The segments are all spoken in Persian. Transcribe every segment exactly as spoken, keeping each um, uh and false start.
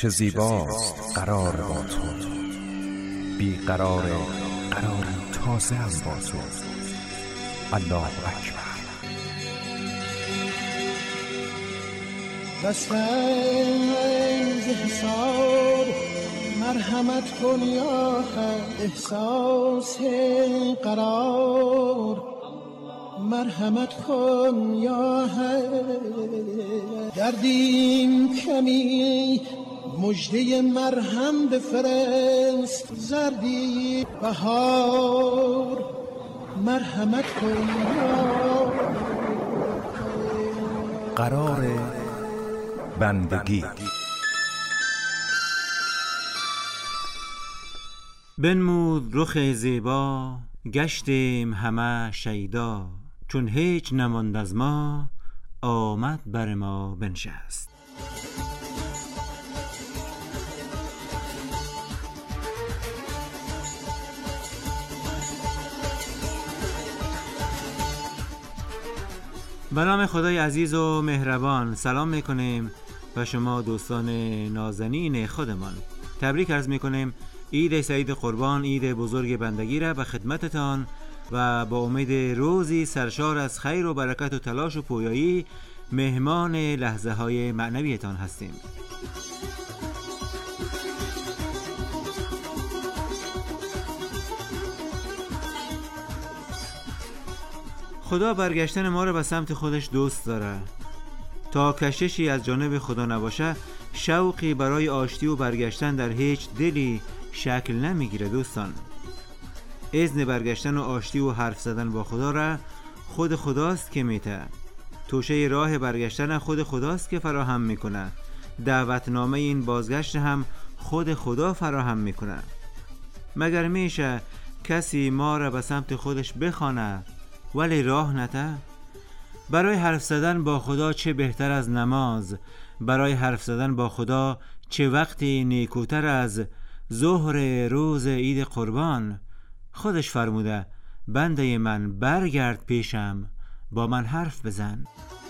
چه زیباست قرار با تو، بی قرار قراری تازه هم با تو. الله اکبر. دستنز حساب مرحمت کن یا حق، احساس قرار مرحمت کن یا حق. دردیم کمی مژده مرهم بفرست، زردی بهار مرحمت کن یا قرار بندگی. بنمود رخ زیبا گشتیم همه شیدا، چون هیچ نماند از ما آمد بر ما بنشست. به نام خدای عزیز و مهربان سلام میکنیم و شما دوستان نازنین خودمان تبریک عرض میکنیم. عید سعید قربان، عید بزرگ بندگی را به خدمتتان و با امید روزی سرشار از خیر و برکت و تلاش و پویایی مهمان لحظه های معنویتان هستیم. خدا برگشتن ما را به سمت خودش دوست داره. تا کششی از جانب خدا نباشه، شوقی برای آشتی و برگشتن در هیچ دلی شکل نمیگیره دوستان. اذن برگشتن و آشتی و حرف زدن با خدا را خود خداست که میته. توشه راه برگشتن خود خداست که فراهم میکنه. دعوتنامه این بازگشت هم خود خدا فراهم میکنه. مگر میشه کسی ما را به سمت خودش بخوانه ولی راه نته؟ برای حرف زدن با خدا چه بهتر از نماز، برای حرف زدن با خدا چه وقتی نیکوتر از ظهر روز عید قربان. خودش فرموده بنده من برگرد پیشم با من حرف بزن.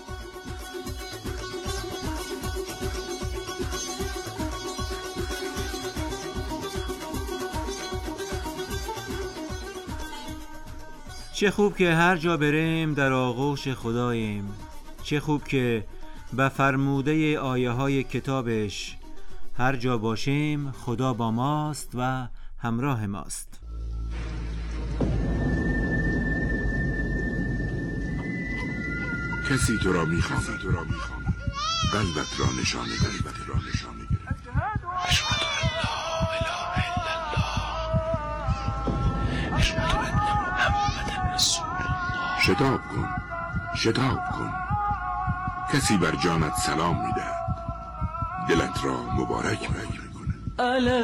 چه خوب که هر جا بریم در آغوش خداییم. چه خوب که به فرموده آیه های کتابش هر جا باشیم خدا با ماست و همراه ماست. کسی تو را میخواند، قلبت را نشانه گرفت. اشهد ان لا اله الا الله، اشهد ان محمد رسول الله. شتاب کن، شتاب کن. کسی بر جانت سلام میدهد، دلت را مبارک میکنه. الا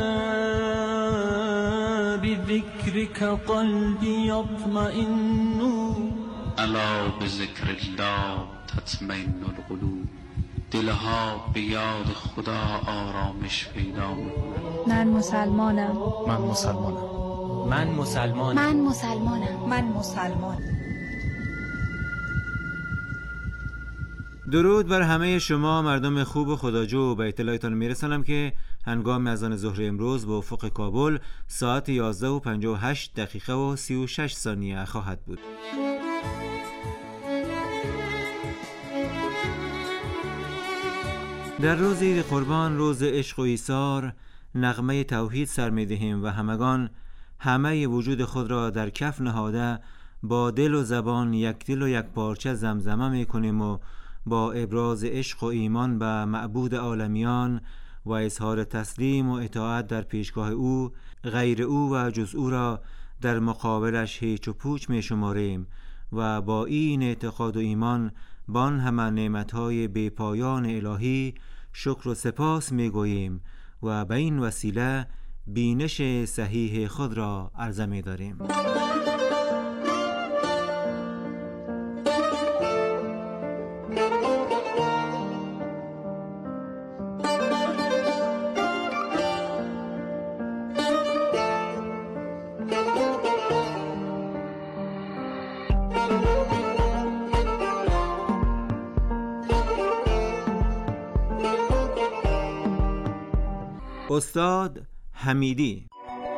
بذکرک قلبی یطمئن، الا بذکر الله تطمئن القلوب. دلها به یاد خدا آرامش پیدا میکنند. من مسلمانم. من مسلمانم. من مسلمانم. من مسلمانم. من مسلمان. درود بر همه شما مردم خوب و خداجو. به اطلاعتان میرسانم که هنگام اذان ظهر امروز به افق کابل ساعت یازده و پنجاه و هشت دقیقه و سی و شش ثانیه خواهد بود. در روز عید قربان، روز عشق و ایثار، نغمه توحید سر می‌دهیم و همگان همه وجود خود را در کف نهاده با دل و زبان یک دل و یک پارچه زمزمه می‌کنیم و با ابراز عشق و ایمان به معبود عالمیان و اظهار تسلیم و اطاعت در پیشگاه او، غیر او و جز او را در مقابلش هیچ و پوچ می شماریم و با این اعتقاد و ایمان بان همه نعمتهای بی پایان الهی شکر و سپاس می گوییم و به این وسیله بینش صحیح خود را عرضه می داریم. استاد حمیدی.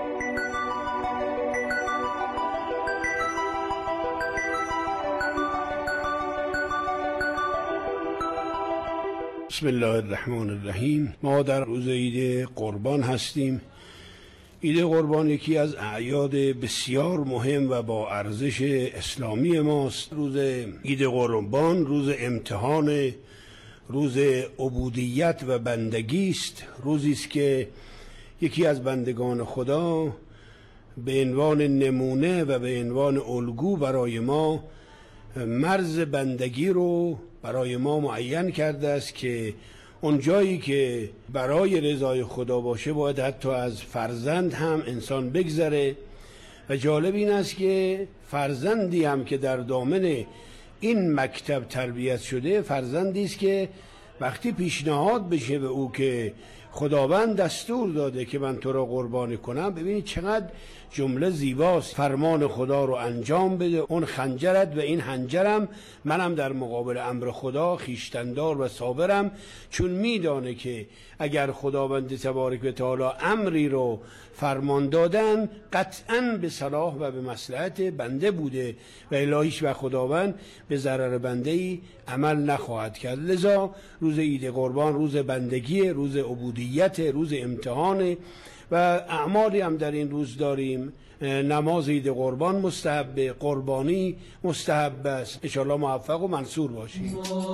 بسم الله الرحمن الرحیم. ما در روز عید قربان هستیم. عید قربان یکی از اعیاد بسیار مهم و با ارزش اسلامی ماست. روز عید قربان روز امتحان، روز عبودیت و بندگی است. روزی است که یکی از بندگان خدا به عنوان نمونه و به عنوان الگو برای ما مرز بندگی رو برای ما معین کرده است که اون جایی که برای رضای خدا باشه باید حتی از فرزند هم انسان بگذره. و جالب این است که فرزندی هم که در دامن این مکتب تربیت شده، فرزندی است که وقتی پیشنهاد بشه به او که خداوند دستور داده که من تو را قربانی کنم، ببینید چقدر جمله زیباست. فرمان خدا رو انجام بده، اون خنجرت و این حنجرم، منم در مقابل امر خدا خیشتندار و صابرم، چون میدانه که اگر خداوند تبارک و تعالی امری رو فرمان دادن قطعاً به صلاح و به مصلحت بنده بوده و الهیش و خداوند به ضرر بنده ای عمل نخواهد کرد. لذا روز عید قربان روز بندگی، روز عبودیت، روز امتحان و اعمالی هم در این روز داریم. نماز عید قربان مستحب، قربانی مستحب است. ان شاء الله موفق و منصور باشید.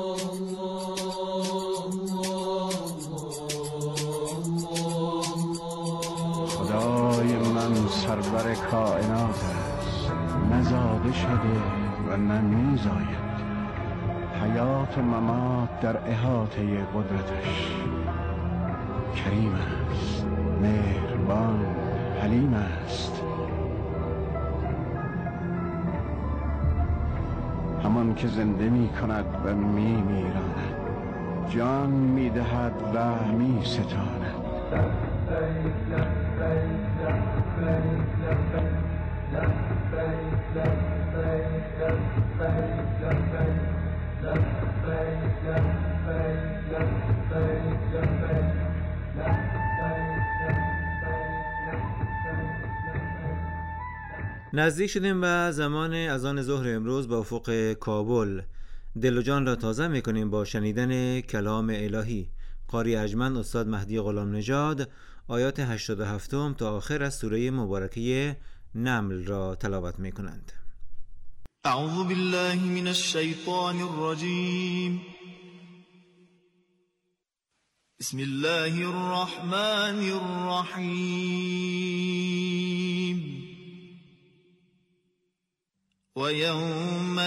خدای من سرور کائنات است، نزاده شده و نمیزاید. حیات و ممات در احاطه قدرتش. کریم است، مهربان، حلیم است. همان که زنده می کند و می میراند، جان می دهد و می ستاند. نزدیک شدیم و زمان اذان ظهر امروز با افق کابل. دل و جان را تازه میکنیم با شنیدن کلام الهی. قاری ارجمند استاد مهدی غلام نژاد آیات هشتاد و هفت تا آخر از سوره مبارکه نمل را تلاوت میکنند. اعوذ بالله من الشیطان الرجیم. بسم الله الرحمن الرحیم. وَيَوْمَ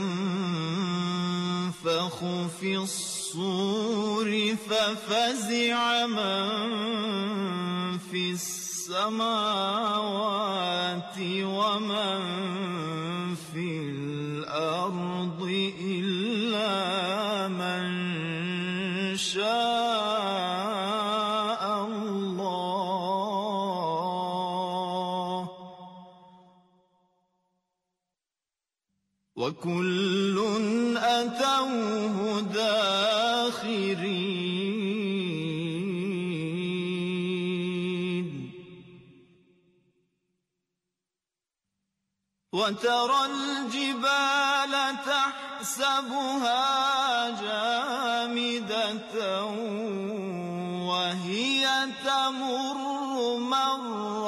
يُنفَخُ فِي الصُّورِ فَفَزِعَ مَن فِي السَّمَاوَاتِ وَمَن فِي الْأَرْضِ إِلَّا مَن شَاءَ اللَّهُ وَكُلٌّ أَتَوْهُ دَاخِرِينَ. وَتَرَى الْجِبَالَ تَحْسَبُهَا جَامِدَةً وَهِيَ تَمُرُّ مَرَّ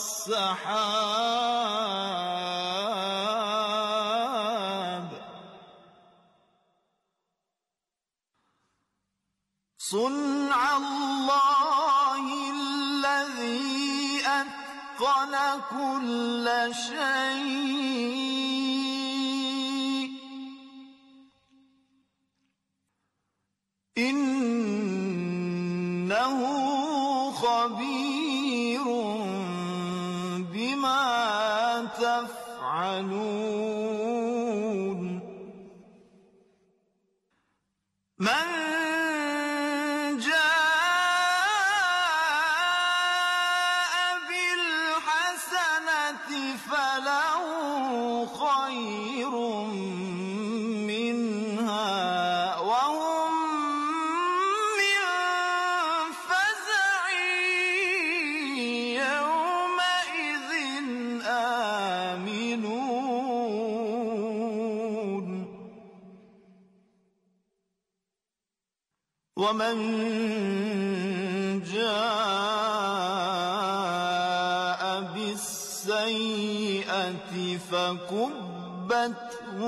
السَّحَابِ. صُنْعَ اللَّهِ الَّذِي أَتْقَنَ كُلَّ شَيْءٍ إِنَّهُ خَبِيرٌ بِمَا تَفْعَلُونَ. مَنْ فله خير منها وهم من فزع ومن جاء بالسيئة فكبت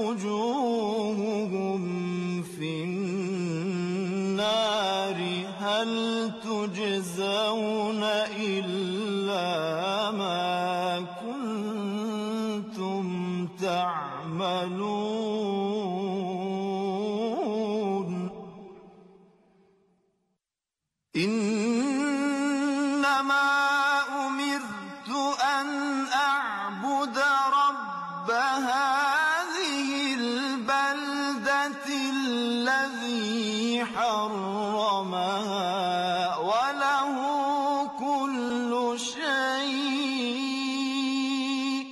وجوههم في النار هل تجزون إلا ما كنتم تعملون إنما أمرت أن أعبد رب هذه البلدة الذي حرمها وله كل شيء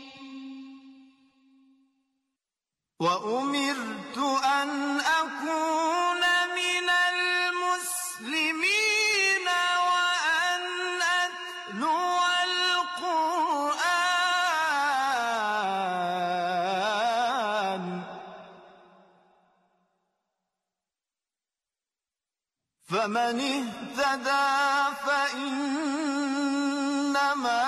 وأمرت أن أكون من المسلمين وأن أتلو القرآن فمن اهتدى فإنما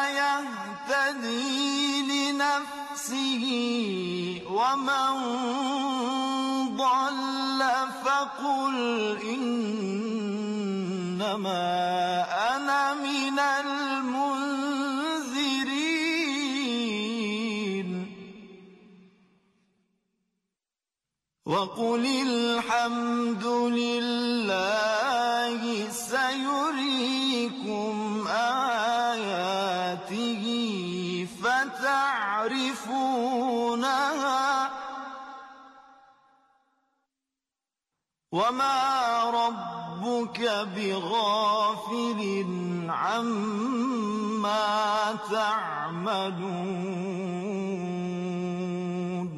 يهتدي لنفسه ومن ضل فقل إنما أنا من المنذرين وقل الحمد لله سيريكم آياته فتعرفونها وما ربك بغافل عما تعملون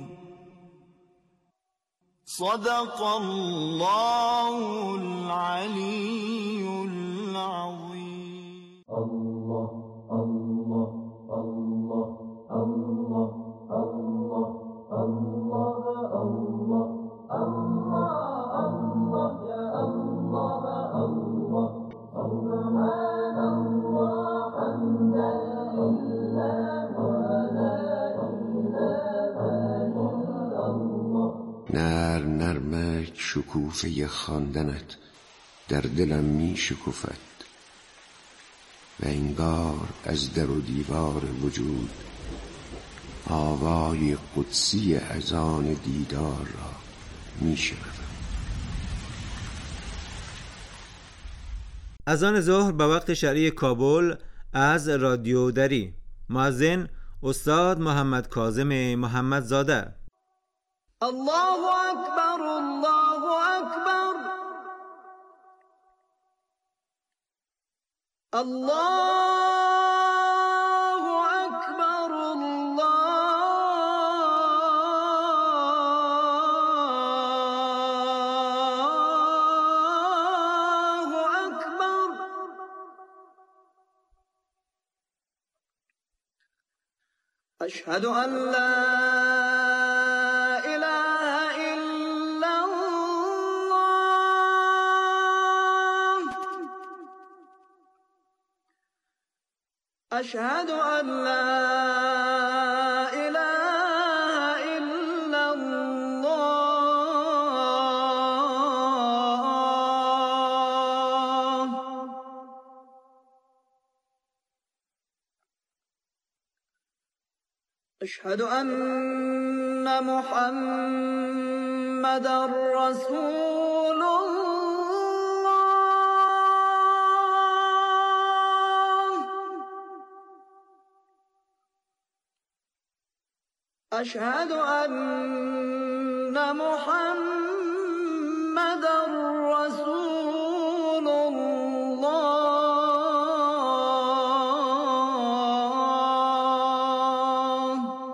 صدق الله العلي العظيم الله الله الله الله الله الله الله الله الله يا الله الله سبحان الله حمدا لله ولا إله إلا الله نر نرمک شکوفه خواندنت در دلم می شکفد و انگار از در و دیوار وجود آوای قدسی اذان دیدار را می شنوم. اذان ظهر به وقت شرعی کابل از رادیو دری. مؤذن استاد محمد کاظم محمدزاده. الله اکبر الله اکبر الله اکبر الله اکبر اشهد ان لا أشهد أن لا إله إلا الله أشهد أن محمدًا رسول أشهد أن محمدًا رسول الله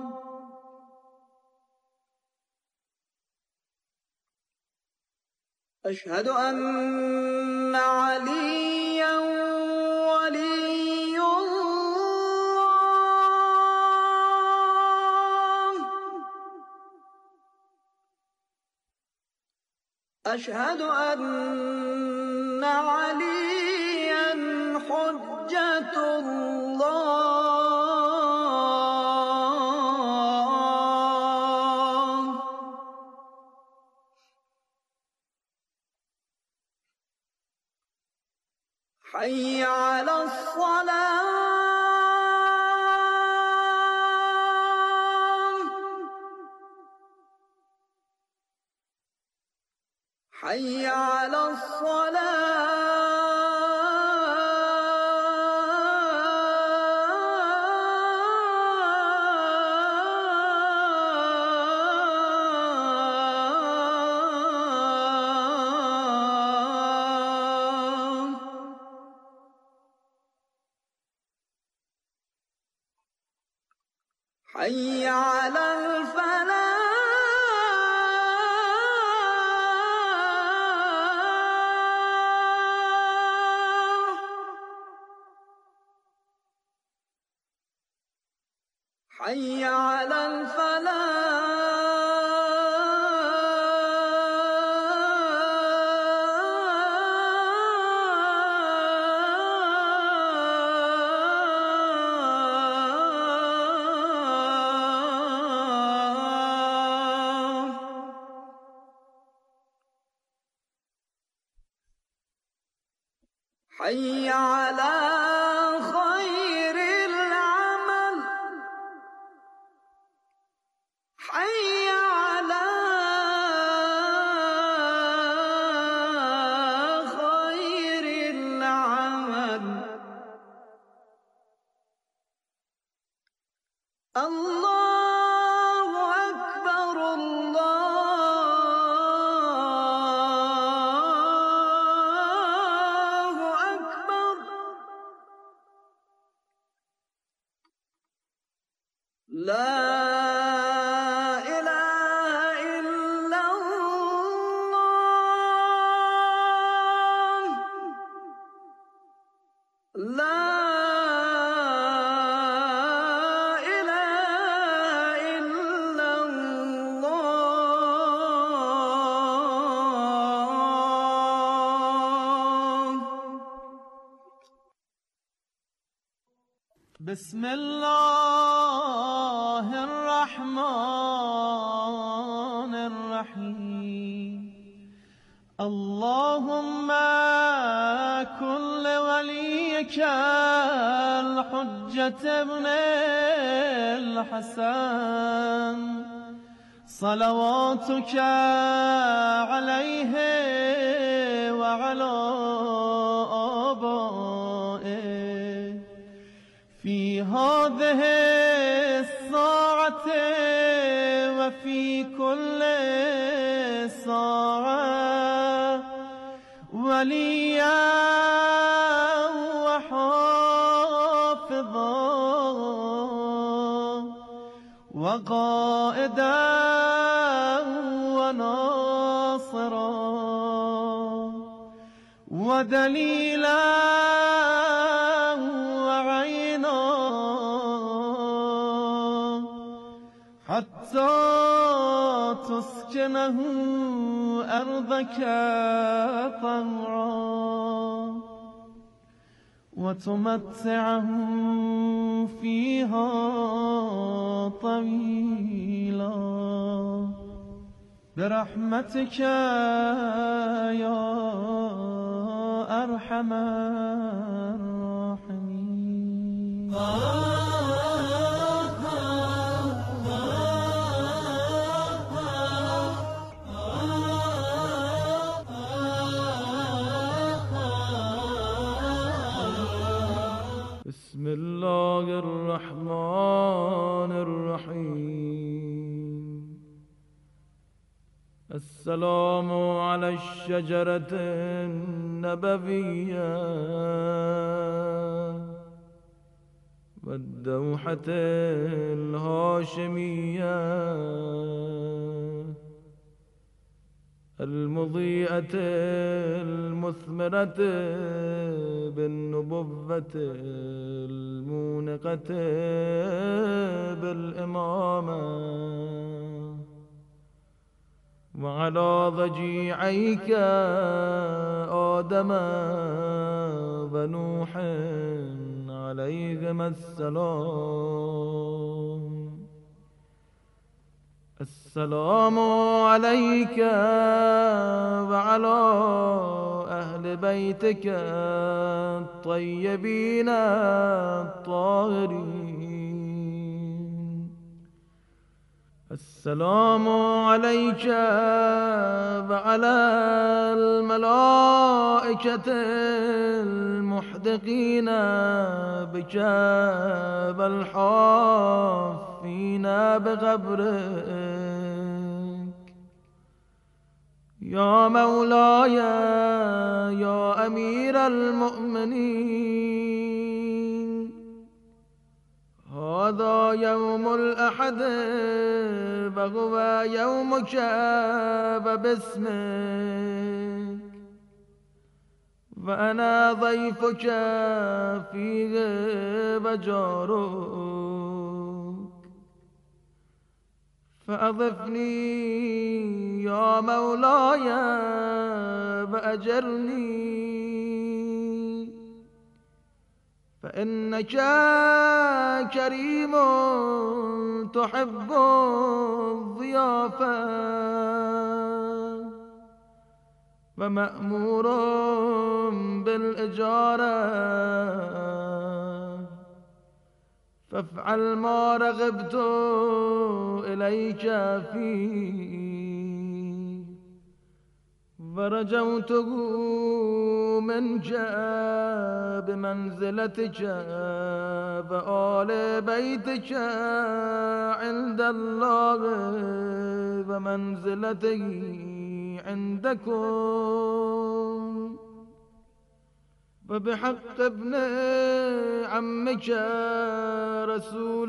أشهد أن عليًّا ولي أشهد أن عليا حجة الله حي على الصلاة حي على حي على الفلاح حي على الفلاح حي على خير العمل حي على خير العمل الله أكبر الله أكبر لا إله إلا الله لا إله إلا الله بسم الله الرحمن الرحيم اللهم كن لوليك الحجة ابن الحسن صلواتك عليه وعلى آبائه في هذه الساعة وفي كل ساعة وليا وحافظا وقائدا وناصرا ودليلا وعينا حتى تسكنه أرضك طوعا وتمتعه فيها طويلا برحمتك يا أرحم الراحمين. بسم الله الرحمن الرحيم. السلام على الشجرة النبوية والدوحة الهاشمية المضيئة المثمرة بالنبوة المونقة بالإمامة وعلى ضجيعيك آدم ونوح عليهما السلام. السلام عليك وعلى أهل بيتك الطيبين الطاهرين. السلام عليك وعلى الملائكة المحدقين بك والحافين بقبرك. يا مولاي يا أمير المؤمنين، هذا يوم الأحد وهو يومك وباسمك، وأنا ضيفك فيه وجارك، فأضفني يا مولاي وأجرني، فإنك كريم تحب الضيافة ومأمور بالإجارة، فافعل ما رغبت إليك فيه، ورجوته منك بمنزلتك وآل بيتك عند الله ومنزلته عندكم، وبحق ابن عمك رسول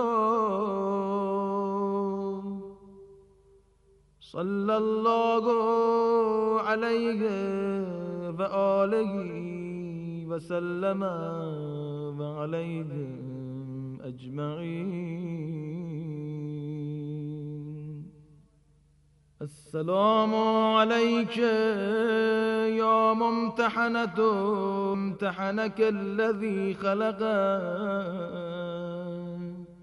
الله صلى الله عليه وآله وسلم وعليهم أجمعين. السلام عليك يا ممتحنة امتحنك الذي خلقك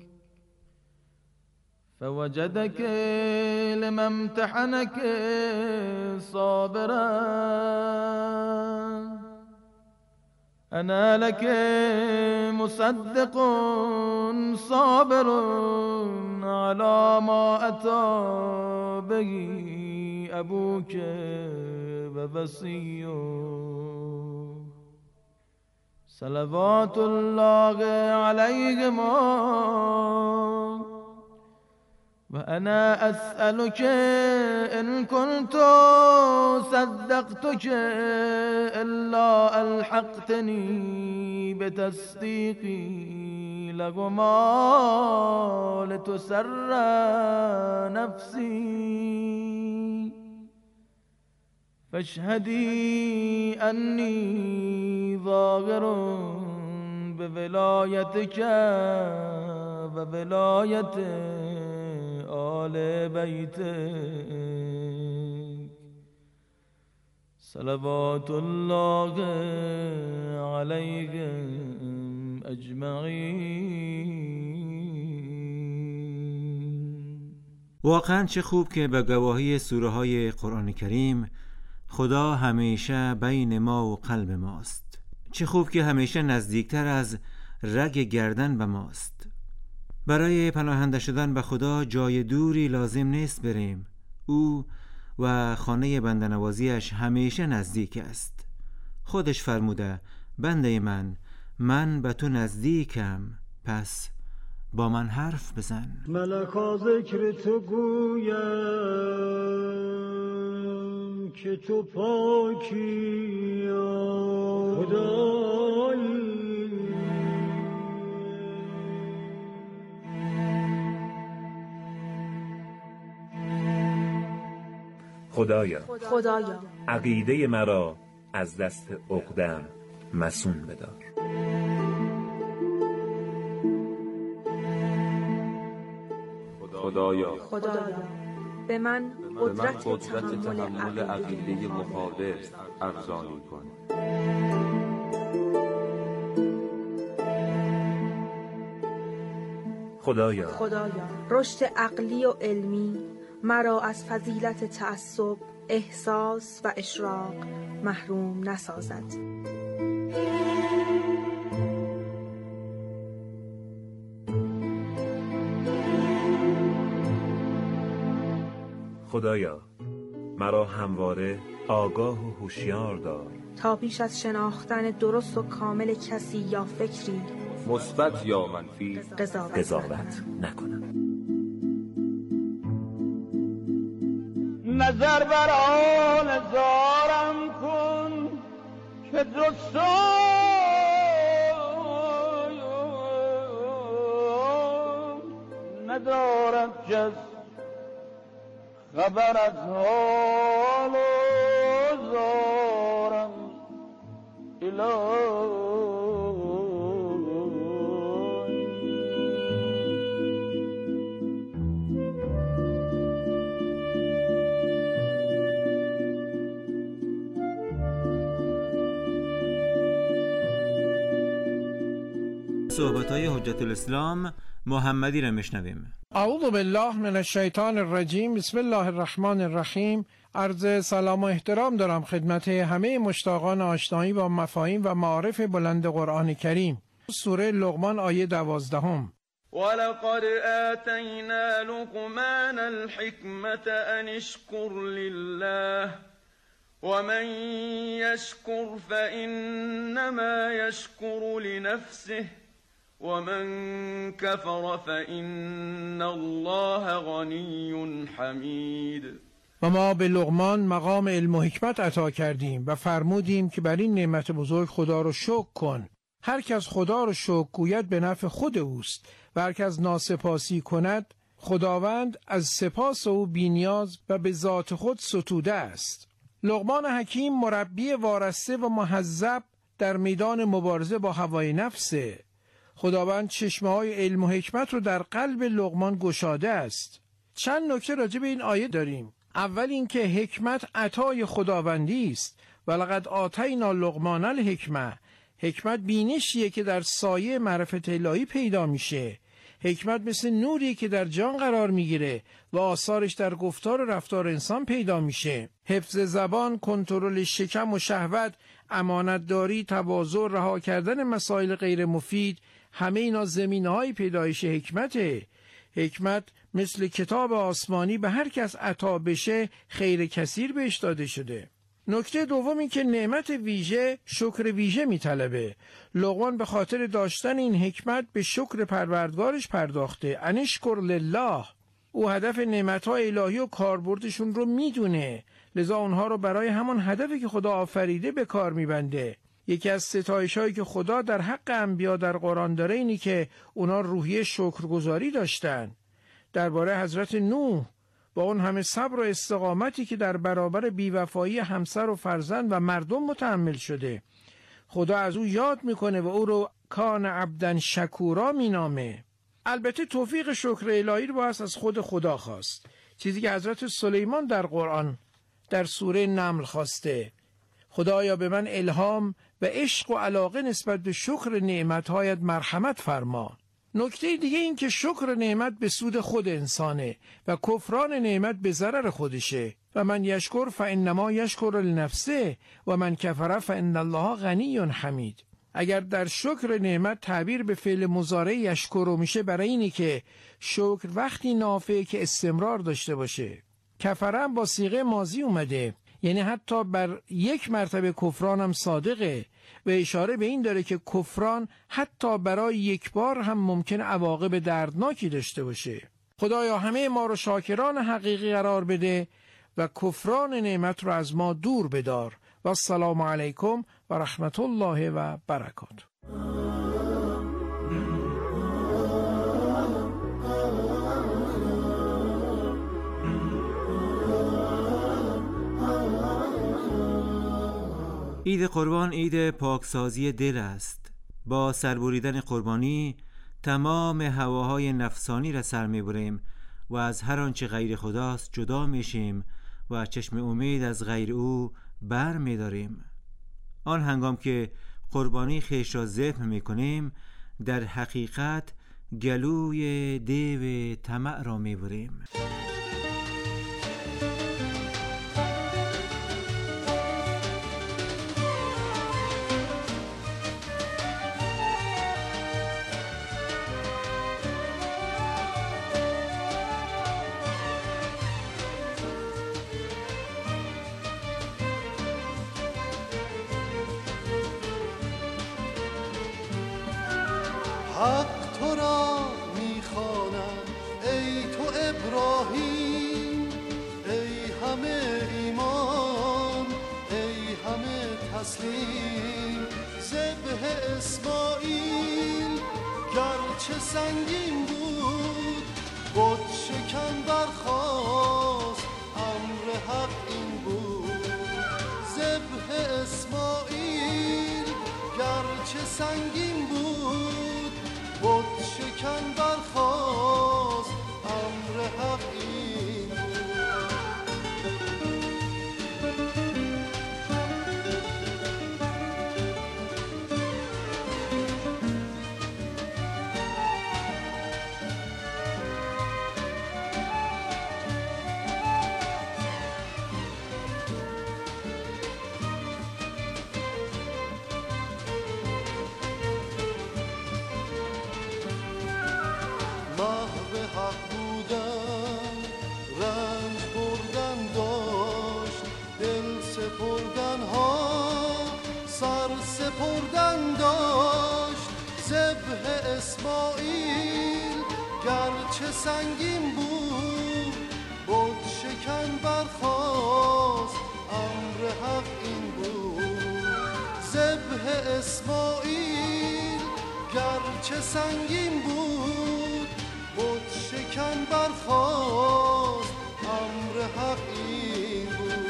فوجدك لما امتحنك صابرا. أنا لك مصدق صابر على ما أتى به أبوك ووصيه صلوات الله عليهما. وأنا أسألك إن كنت صدقتك إلا ألحقتني بتصديقي لهما لتسر نفسي، فاشهدي أني ظاهر بولايتك وولاية آل بيتك صلوات الله عليهم اجمعین. واقعا چه خوب که به گواهی سوره های قرآن کریم خدا همیشه بین ما و قلب ماست. چه خوب که همیشه نزدیکتر از رگ گردن به ماست. برای پناهنده شدن به خدا جای دوری لازم نیست بریم. او و خانه بنده‌نوازیش همیشه نزدیک است. خودش فرموده بنده من من به تو نزدیکم، پس با من حرف بزن. ملکا ذکر تو گویم که تو پاکی خدایی، خدایا خدایا عقیده مرا از دست عقده‌ام مصون بدار. خدایا خدایا به من قدرت, قدرت تحمل, تحمل عقیده مخالف ارزانی کن. خدایا خدایا رشد عقلی و علمی مرا از فضیلت تعصب، احساس و اشراق محروم نسازد. خدایا مرا همواره آگاه و هوشیار دار تا پیش از شناختن درست و کامل کسی یا فکری مثبت یا منفی قضاوت, قضاوت نکنم. نظر بر آن زارم کن که دوستان ندارد جز خبر از حال و زارم الهی. صحبت‌های حجت الاسلام محمدی را میشنویم. اعوذ بالله من الشیطان الرجیم. بسم الله الرحمن الرحیم. عرض سلام و احترام دارم خدمت همه مشتاقان آشنایی با مفاهیم و معارف بلند قرآن کریم. سوره لقمان آیه دوازدهم. ولقد آتینا لقمان الحکمة ان اشکر لله ومن یشکر فإنما یشکر لنفسه ومن كفر فإن الله غنی حمید. و ما به لقمان مقام علم و حکمت عطا کردیم و فرمودیم که بر این نعمت بزرگ خدا رو شکر کن. هر کس خدا رو شکر گوید به نفع خود اوست و هر کس ناسپاسی کند خداوند از سپاس او بی‌نیاز و به ذات خود ستوده است. لقمان حکیم مربی وارسته و مهذب در میدان مبارزه با هوای نفسه. خداوند چشمه‌های علم و حکمت رو در قلب لقمان گشاده است. چند نکته راجع به این آیه داریم. اول اینکه حکمت عطای خداوندی است. ولقد آتینا لقمان الحکمة. حکمت بینشیه که در سایه معرفت الهی پیدا میشه. حکمت مثل نوری که در جان قرار میگیره و آثارش در گفتار و رفتار انسان پیدا میشه. حفظ زبان، کنترل شکم و شهوت، امانتداری، تواضع، رها کردن مسائل غیر مفید، همه اینا زمینه‌های پیدایش حکمته. حکمت مثل کتاب آسمانی به هر کس عطا بشه خیر کثیر بهش داده شده. نکته دومی که نعمت ویژه شکر ویژه میطلبه. لقمان به خاطر داشتن این حکمت به شکر پروردگارش پرداخته. انشکر لله. او هدف نعمت‌های الهی و کاربردشون رو میدونه، لذا اونها رو برای همون هدفی که خدا آفریده به کار میبنده. یکی از ستایش‌هایی که خدا در حق انبیا در قرآن داره اینی که اونا روحیه شکرگزاری داشتن. درباره حضرت نوح با اون همه صبر و استقامتی که در برابر بیوفایی همسر و فرزند و مردم متحمل شده، خدا از او یاد میکنه و او رو کان عبدن شکورا مینامه. البته توفیق شکر الهی رو باید از خود خدا خواست، چیزی که حضرت سلیمان در قرآن در سوره نمل خواسته. خدایا به من الهام و عشق و علاقه نسبت به شکر نعمتهایت مرحمت فرما. نکته دیگه این که شکر نعمت به سود خود انسانه و کفران نعمت به ضرر خودشه. و من یشکر فانما یشکر لنفسه و من کفر فان الله غنی حمید. اگر در شکر نعمت تعبیر به فعل مضارع یشکر میشه برای اینی که شکر وقتی نافعه که استمرار داشته باشه. کفرم با صیغه ماضی اومده، یعنی حتی بر یک مرتبه کفران هم صادقه و اشاره به این داره که کفران حتی برای یک بار هم ممکن عواقب دردناکی داشته باشه. خدایا همه ما رو شاکران حقیقی قرار بده و کفران نعمت رو از ما دور بدار. و السلام علیکم و رحمت الله و برکاته. عید قربان عید پاکسازی دل است. با سربریدن قربانی تمام هواهای نفسانی را سر میبریم و از هر آنچه غیر خداست جدا میشیم و چشم امید از غیر او بر می‌داریم. آن هنگام که قربانی خویش را ذبح می‌کنیم، در حقیقت گلوی دیو طمع را می‌بریم. حق تو را میخواند ای تو ابراهیم، ای همه ایمان، ای همه تسلیم. ذبح اسماعیل گرچه سنگین بود، بت شکن برخاست، امر حق این بود. ذبح اسماعیل گرچه سنگین بود، بت شکن برخاست، امر حق این بود. سپردن داشت. ذبح اسماعیل گرچه سنگین بود، بت شکن برخاست، امر حق این بود. ذبح اسماعیل گرچه سنگین بود، بت شکن برخاست، امر حق این بود.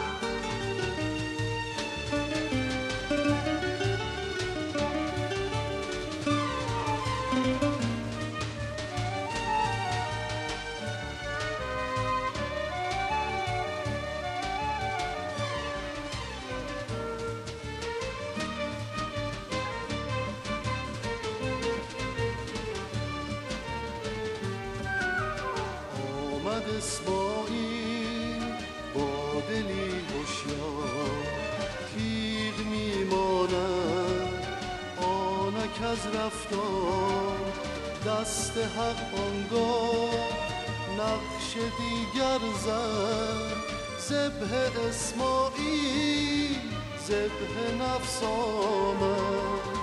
اسماعیل با دلی هوشیار، تیغ میماند آنک از رفتار. دست حق آنگاه نقش دیگر زد. ذبح اسماعیل ذبح نفس آمد.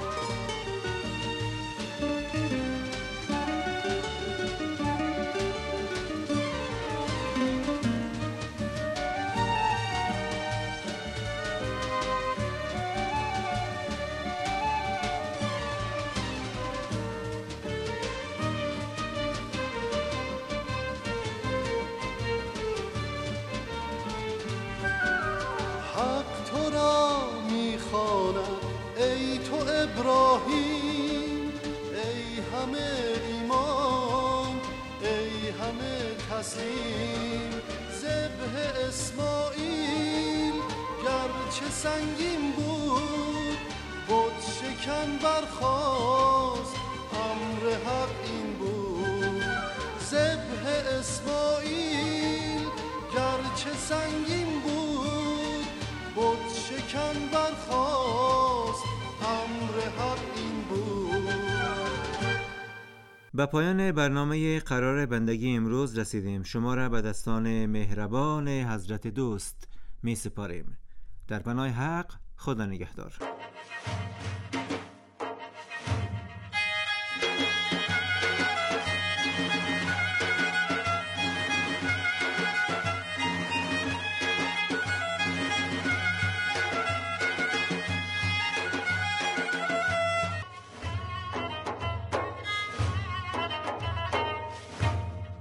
ابراهیم ای همه ایمان، ای همه تسلیم. ذبح اسماعیل گرچه سنگین بود، بت شکن برخاست، امر حق این بود. ذبح اسماعیل گرچه سنگین بود، بت شکن برخاست، امر حق این بود. به پایان برنامه قرار بندگی امروز رسیدیم. شما را به دستان مهربان حضرت دوست می سپاریم. در پناه حق، خدا نگهدار.